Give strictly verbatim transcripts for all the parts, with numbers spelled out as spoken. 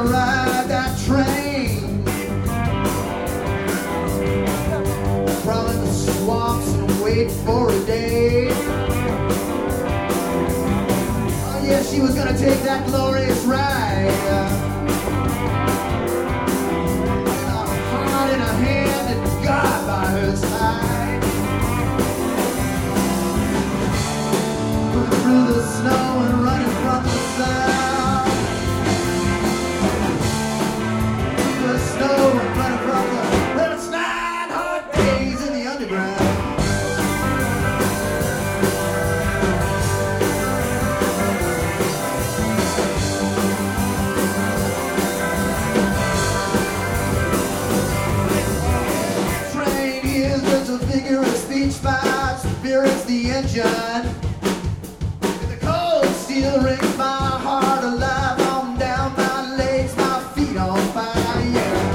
ride that train from the swamps and wait for a day. Oh yeah, she was gonna take that glorious ride, with a heart in her hand and God by her side. Through the snow and running from the sun, through the snow and running from the, well, it's nine hard days in the underground. Train is just a figure of speech by spirits the engine. Still rings my heart alive on down my legs, my feet on fire, yeah.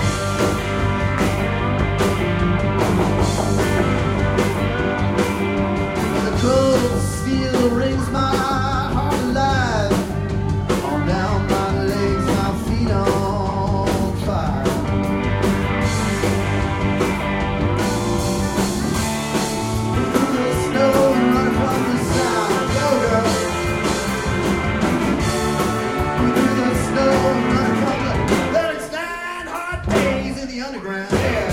The cold steel rings my heart alive on down my legs, my feet on fire. Through the snow and running from the south, go girl. Underground, yeah.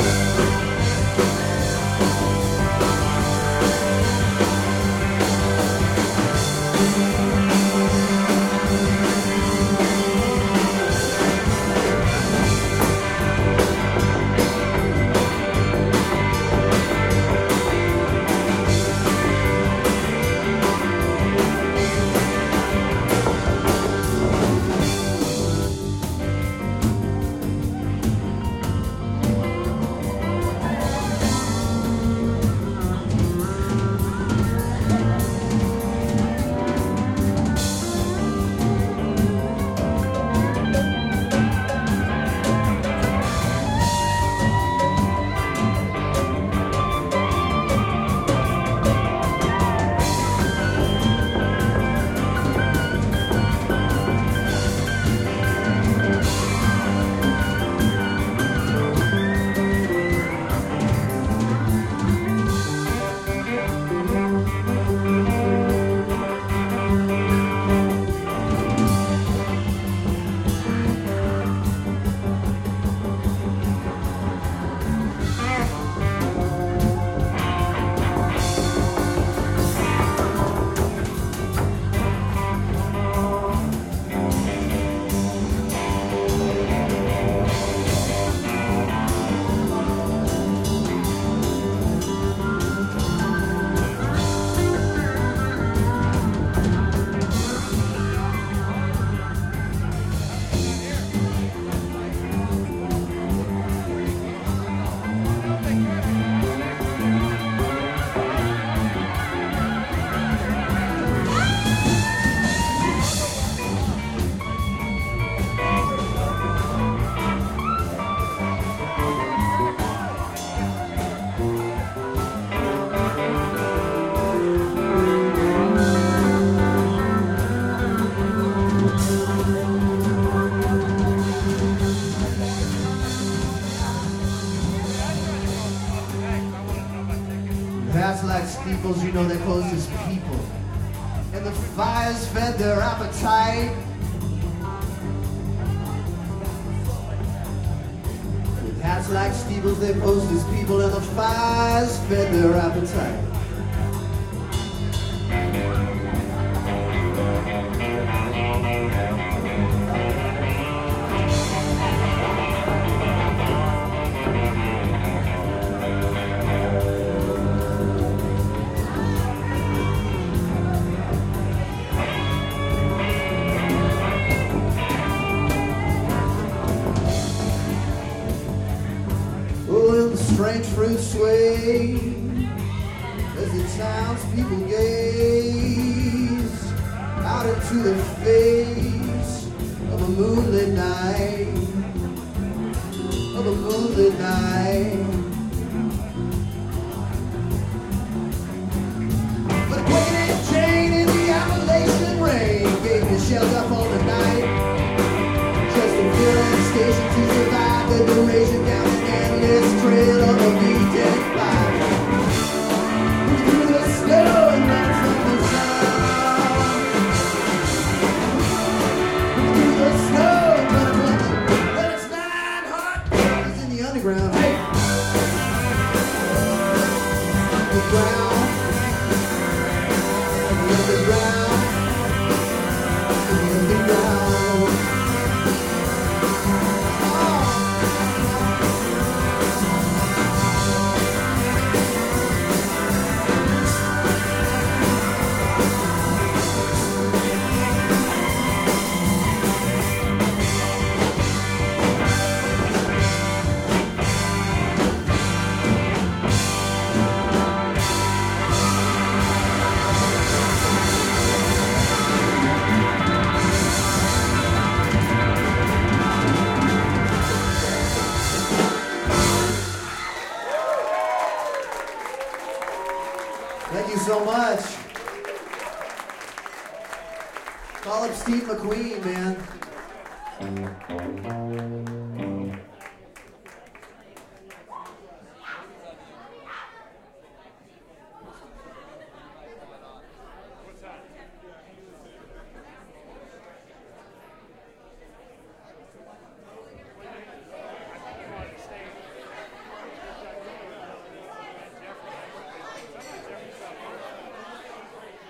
That's like steeples, you know they're closest people. And the fires fed their appetite. With hats like steeples, they posed as people, and the fires fed their appetite. Strange fruit sway as the townspeople gaze out into the face of a moonlit night, of a moonlit night. But Queen Jane in the Appalachian rain gave me shelter for the night, just a feeling. station to survive the duration down an endless trail of a beaten path. Through the snow and run from the sun. Through the snow and run from the sun. But it's nine hot days in the underground. Hey! Underground. Underground. Underground. Thank you so much. Call up Steve McQueen, man.